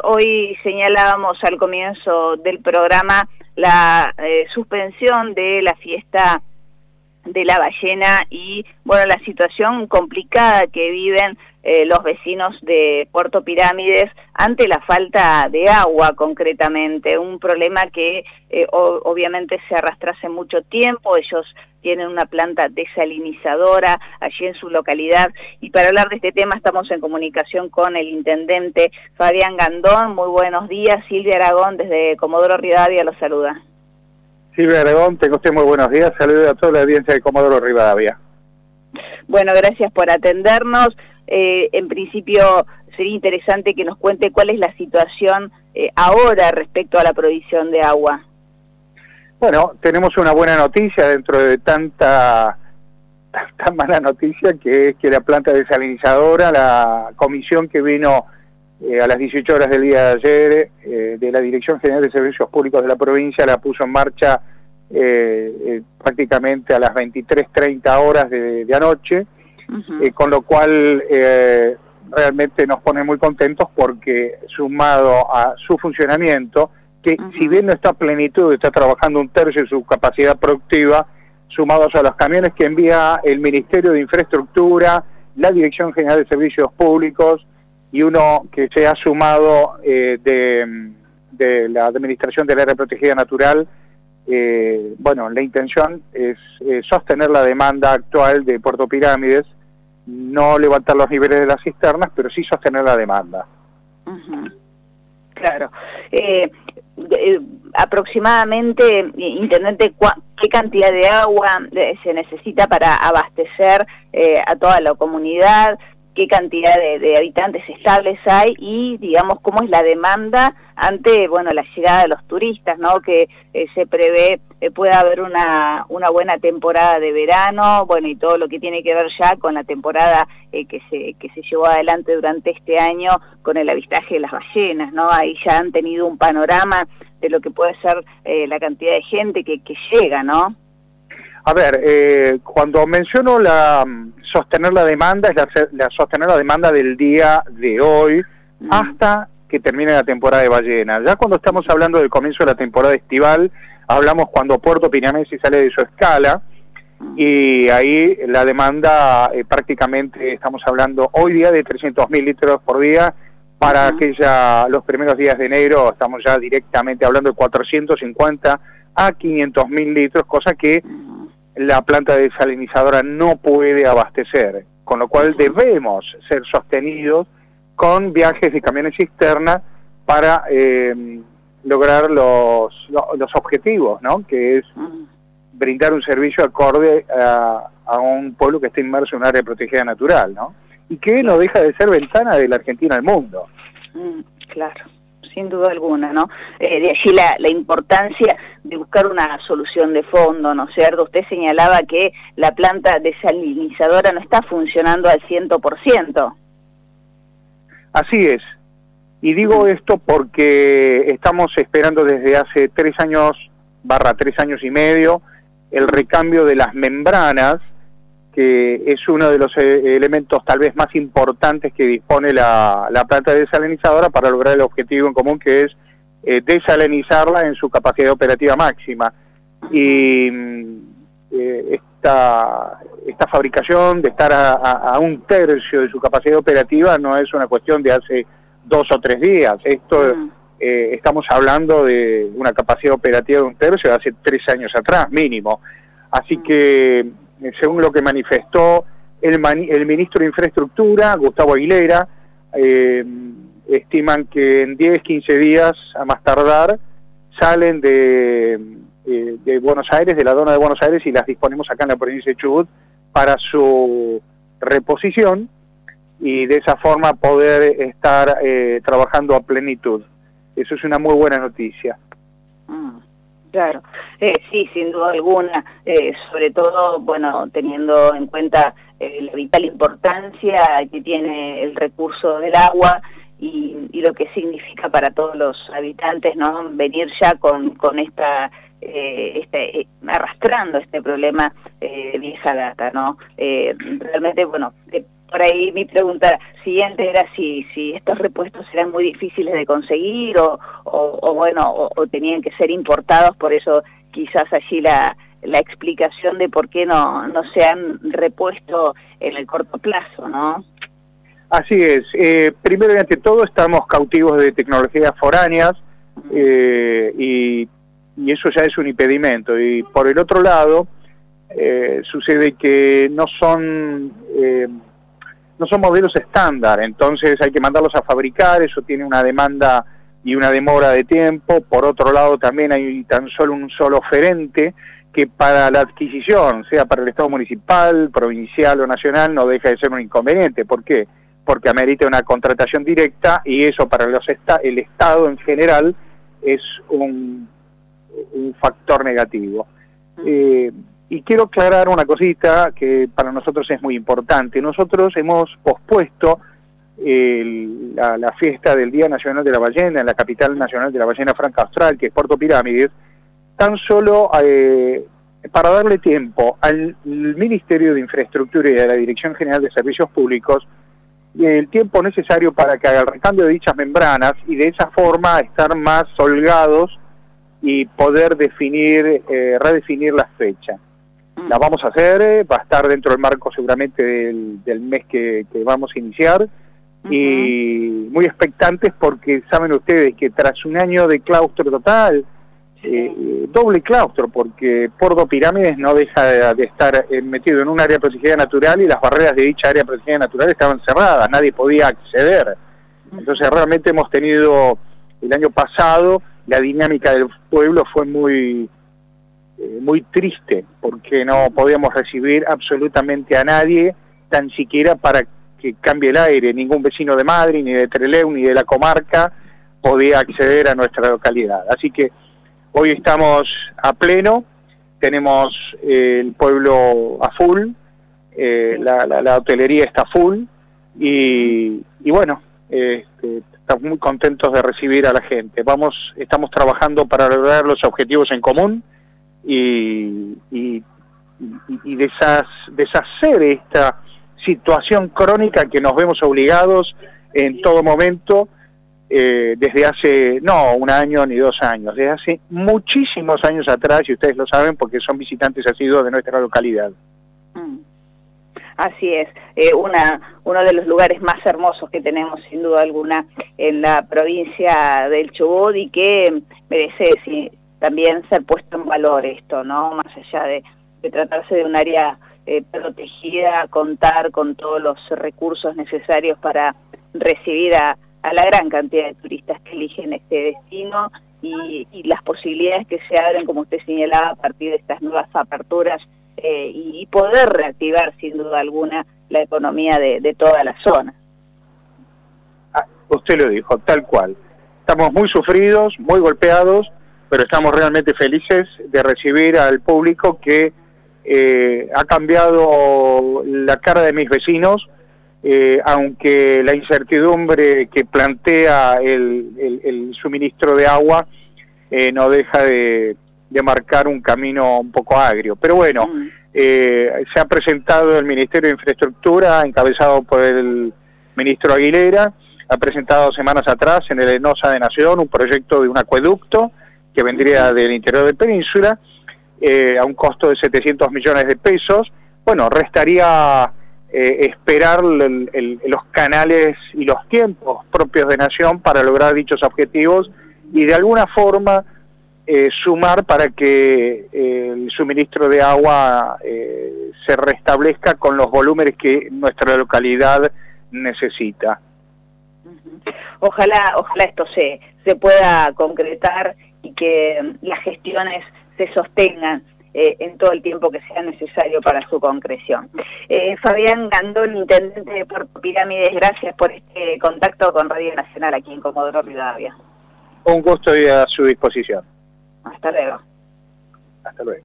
Hoy señalábamos al comienzo del programa la suspensión de la fiesta de la ballena y, bueno, la situación complicada que viven los vecinos de Puerto Pirámides ante la falta de agua, concretamente. Un problema que obviamente se arrastra hace mucho tiempo. Ellos tienen una planta desalinizadora allí en su localidad, y para hablar de este tema estamos en comunicación con el intendente Fabián Gandón. Muy buenos días. Silvia Aragón desde Comodoro Rivadavia los saluda. Silvia Aragón, tenga usted muy buenos días. Saludos a toda la audiencia de Comodoro Rivadavia. Bueno, gracias por atendernos. En principio sería interesante que nos cuente cuál es la situación ahora respecto a la provisión de agua. Bueno, tenemos una buena noticia dentro de tanta mala noticia, que es que la planta desalinizadora, la comisión que vino a las 18 horas del día de ayer de la Dirección General de Servicios Públicos de la provincia, la puso en marcha prácticamente a las 23:30 horas de anoche, con lo cual realmente nos pone muy contentos, porque sumado a su funcionamiento, que si bien no está a plenitud, está trabajando un tercio de su capacidad productiva, sumados a los camiones que envía el Ministerio de Infraestructura, la Dirección General de Servicios Públicos, y uno que se ha sumado de la Administración del Área Protegida Natural. Bueno, la intención es sostener la demanda actual de Puerto Pirámides, no levantar los niveles de las cisternas, pero sí sostener la demanda. Claro. Aproximadamente, intendente, ¿qué cantidad de agua se necesita para abastecer a toda la comunidad? ¿Qué cantidad de habitantes estables hay? Y, digamos, ¿cómo es la demanda ante, bueno, la llegada de los turistas, ¿no? Que se prevé pueda haber una buena temporada de verano, bueno, y todo lo que tiene que ver ya con la temporada que se llevó adelante durante este año con el avistaje de las ballenas, ¿no? Ahí ya han tenido un panorama de lo que puede ser la cantidad de gente que llega, ¿no? A ver, cuando menciono sostener la demanda, es sostener la demanda del día de hoy hasta que termine la temporada de ballenas. Ya cuando estamos hablando del comienzo de la temporada estival, hablamos cuando Puerto Pirámides sale de su escala, y ahí la demanda prácticamente estamos hablando hoy día de 300.000 litros por día. Para los primeros días de enero estamos ya directamente hablando de 450 a 500.000 litros, cosa que la planta desalinizadora no puede abastecer, con lo cual debemos ser sostenidos con viajes de camiones cisterna para lograr los objetivos, ¿no? Que es brindar un servicio acorde a un pueblo que está inmerso en un área protegida natural, ¿no? Y que no deja de ser ventana de la Argentina al mundo. Claro, sin duda alguna, ¿no? De allí la importancia de buscar una solución de fondo, ¿no es cierto? Usted señalaba que la planta desalinizadora no está funcionando al 100%. Así es. Y digo esto porque estamos esperando desde hace 3 años y medio, el recambio de las membranas, que es uno de los elementos tal vez más importantes que dispone la planta desalinizadora para lograr el objetivo en común, que es desalinizarla en su capacidad operativa máxima. Y esta fabricación de estar a un tercio de su capacidad operativa no es una cuestión de hace 2 o 3 días. Esto estamos hablando de una capacidad operativa de un tercio de hace 3 años atrás, mínimo. Así que, según lo que manifestó el ministro de Infraestructura, Gustavo Aguilera, estiman que en 10, 15 días, a más tardar, salen de Buenos Aires, de la zona de Buenos Aires, y las disponemos acá en la provincia de Chubut para su reposición, y de esa forma poder estar trabajando a plenitud. Eso es una muy buena noticia. Claro, sí, sin duda alguna, sobre todo, bueno, teniendo en cuenta la vital importancia que tiene el recurso del agua y lo que significa para todos los habitantes, ¿no? Venir ya con arrastrando este problema de vieja data, ¿no? Realmente, bueno, por ahí mi pregunta siguiente era si estos repuestos eran muy difíciles de conseguir o tenían que ser importados, por eso quizás allí la explicación de por qué no se han repuesto en el corto plazo, ¿no? Así es. Primero y ante todo estamos cautivos de tecnologías foráneas y eso ya es un impedimento. Y por el otro lado, sucede que no son modelos estándar, entonces hay que mandarlos a fabricar, eso tiene una demanda y una demora de tiempo. Por otro lado también hay tan solo un solo oferente que para la adquisición, sea para el Estado municipal, provincial o nacional, no deja de ser un inconveniente. ¿Por qué? Porque amerita una contratación directa y eso para el Estado en general es un factor negativo. Y quiero aclarar una cosita que para nosotros es muy importante. Nosotros hemos pospuesto la fiesta del Día Nacional de la Ballena en la capital nacional de la ballena franca austral, que es Puerto Pirámides, tan solo para darle tiempo al Ministerio de Infraestructura y a la Dirección General de Servicios Públicos el tiempo necesario para que haga el recambio de dichas membranas y de esa forma estar más holgados y poder redefinir la fecha. La vamos a hacer, va a estar dentro del marco seguramente del mes que vamos a iniciar, y muy expectantes porque saben ustedes que tras un año de claustro total, doble claustro, porque Puerto Pirámides no deja de estar metido en un área protegida natural y las barreras de dicha área protegida natural estaban cerradas, nadie podía acceder. Entonces realmente hemos tenido, el año pasado, la dinámica del pueblo fue muy triste, porque no podíamos recibir absolutamente a nadie, tan siquiera para que cambie el aire. Ningún vecino de Madrid, ni de Trelew, ni de la comarca podía acceder a nuestra localidad. Así que hoy estamos a pleno, tenemos el pueblo a full, la hotelería está full, y bueno, estamos muy contentos de recibir a la gente. Estamos trabajando para lograr los objetivos en común y deshacer esta situación crónica que nos vemos obligados en todo momento, desde hace, no un año ni 2 años, desde hace muchísimos años atrás, y ustedes lo saben porque son visitantes asiduos de nuestra localidad. Así es, uno de los lugares más hermosos que tenemos sin duda alguna en la provincia del Chubut, y que merece también ser puesto en valor esto, ¿no? Más allá de tratarse de un área protegida, contar con todos los recursos necesarios para recibir a la gran cantidad de turistas que eligen este destino y las posibilidades que se abren, como usted señalaba, a partir de estas nuevas aperturas y poder reactivar sin duda alguna la economía de toda la zona. Usted lo dijo, tal cual. Estamos muy sufridos, muy golpeados, pero estamos realmente felices de recibir al público que ha cambiado la cara de mis vecinos, aunque la incertidumbre que plantea el suministro de agua no deja de marcar un camino un poco agrio. Pero bueno, se ha presentado el Ministerio de Infraestructura, encabezado por el ministro Aguilera, ha presentado semanas atrás en el ENOSA de Nación un proyecto de un acueducto que vendría del interior de Península, a un costo de 700 millones de pesos. Bueno, restaría esperar los canales y los tiempos propios de Nación para lograr dichos objetivos y de alguna forma sumar para que el suministro de agua se restablezca con los volúmenes que nuestra localidad necesita. Ojalá esto se pueda concretar y que las gestiones se sostengan en todo el tiempo que sea necesario para su concreción. Fabián Gandón, intendente de Puerto Pirámides, gracias por este contacto con Radio Nacional aquí en Comodoro Rivadavia. Un gusto y a su disposición. Hasta luego. Hasta luego.